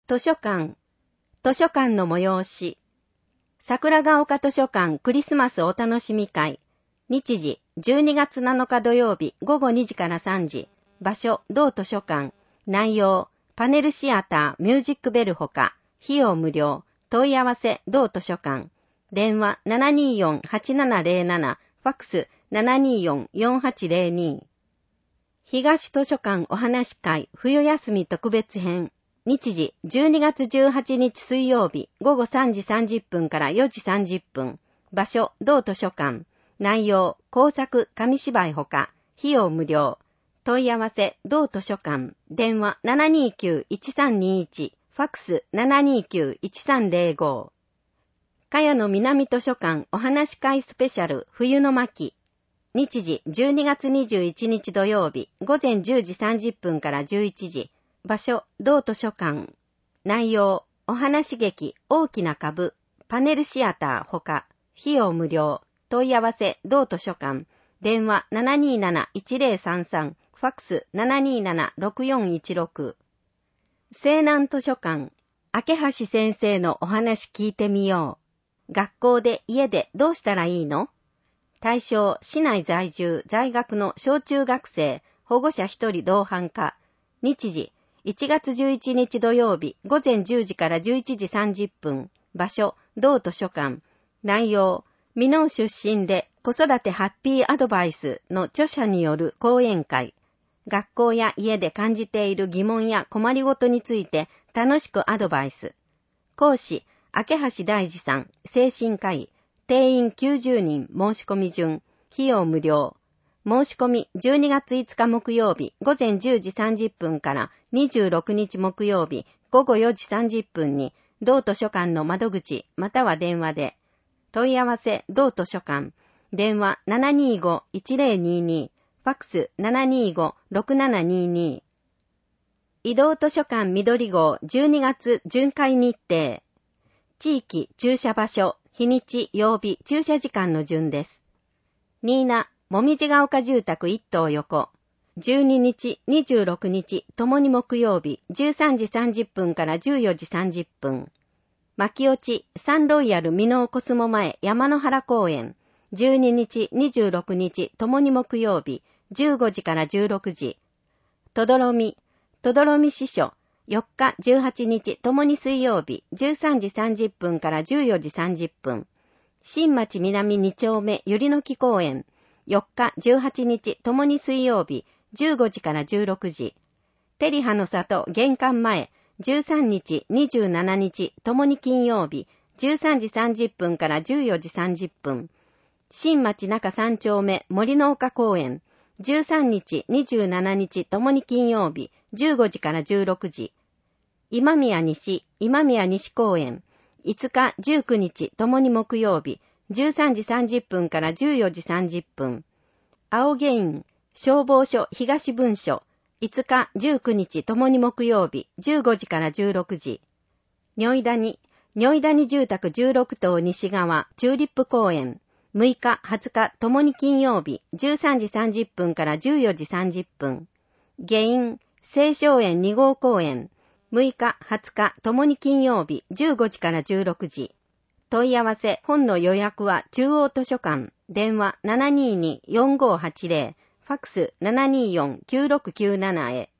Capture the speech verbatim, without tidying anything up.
図書館、図書館の催し、桜ヶ丘図書館クリスマスお楽しみ会、日時じゅうにがつなのか土曜日ごごにじからさんじ、場所同図書館、内容パネルシアターミュージックベルほか、費用無料、問い合わせ同図書館、電話 ななにーよんはちななゼロなな、ファックス ななにーよんよんはちゼロに。東図書館お話会冬休み特別編、日時じゅうにがつじゅうはちにち水曜日ごごさんじさんじゅっぷんからよじさんじゅっぷん、場所同図書館、内容工作紙芝居ほか、費用無料、問い合わせ同図書館、電話 ななにーきゅういちさんにいち、ファックス ななにーきゅういちさんゼロご。茅野南図書館お話会スペシャル冬の巻、日時じゅうにがつにじゅういちにち土曜日ごぜんじゅうじさんじゅっぷんからじゅういちじ、場所同図書館、内容お話劇大きな株、パネルシアターほか、費用無料、問い合わせ同図書館、電話 ななにーなないちゼロさんさん、ファックス ななにーななろくよんいちろく。西南図書館、明橋先生のお話聞いてみよう。学校で家でどうしたらいいの？対象、市内在住、在学の小中学生、保護者一人同伴化。日時、いちがつじゅういちにち土曜日、ごぜんじゅうじからじゅういちじさんじゅっぷん。場所、同図書館。内容、箕面出身で子育てハッピーアドバイスの著者による講演会。学校や家で感じている疑問や困りごとについて楽しくアドバイス。講師、明橋大二さん、精神科医。定員きゅうじゅうにん、申し込み順。費用無料。申し込みじゅうにがついつか木曜日ごぜんじゅうじさんじゅっぷんからにじゅうろくにち木曜日ごごよじさんじゅっぷんに同図書館の窓口または電話で。問い合わせ同図書館。電話 ななにーごいちゼロにに、ファックス ななにーごろくななにに。移動図書館緑号じゅうにがつ巡回日程。地域、駐車場所、日にち、曜日、駐車時間の順です。新名、もみじが丘住宅一棟横。じゅうににち、にじゅうろくにち、ともに木曜日、じゅうさんじさんじゅっぷんからじゅうよじさんじゅっぷん。牧落ち、サンロイヤルミノーコスモ前山の原公園。じゅうににち、にじゅうろくにち、ともに木曜日、じゅうごじからじゅうろくじ。とどろみ、とどろみ支所。よっかじゅうはちにちともに水曜日じゅうさんじさんじゅっぷんからじゅうよじさんじゅっぷん。新町南に丁目ゆりの木公園。よっかじゅうはちにちともに水曜日じゅうごじからじゅうろくじ。テリハの里玄関前じゅうさんにちにじゅうしちにちともに金曜日じゅうさんじさんじゅっぷんからじゅうよじさんじゅっぷん。新町中さん丁目森の丘公園。じゅうさんにちにじゅうしちにちともに金曜日じゅうごじからじゅうろくじ。今宮西、今宮西公園。いつかじゅうくにちともに木曜日、じゅうさんじさんじゅっぷんからじゅうよじさんじゅっぷん。青ゲイン、消防署東分署。いつかじゅうくにちともに木曜日、じゅうごじからじゅうろくじ。如意谷、如意谷住宅じゅうろくとう西側、チューリップ公園。むいか、はつかともに金曜日、じゅうさんじさんじゅっぷんからじゅうよじさんじゅっぷん。下院、青松園に号公園。むいか、はつかともに金曜日じゅうごじからじゅうろくじ。問い合わせ本の予約は中央図書館。電話 ななにーによんごーはちゼロ、ファックス ななにーよんきゅうろくきゅうなな へ。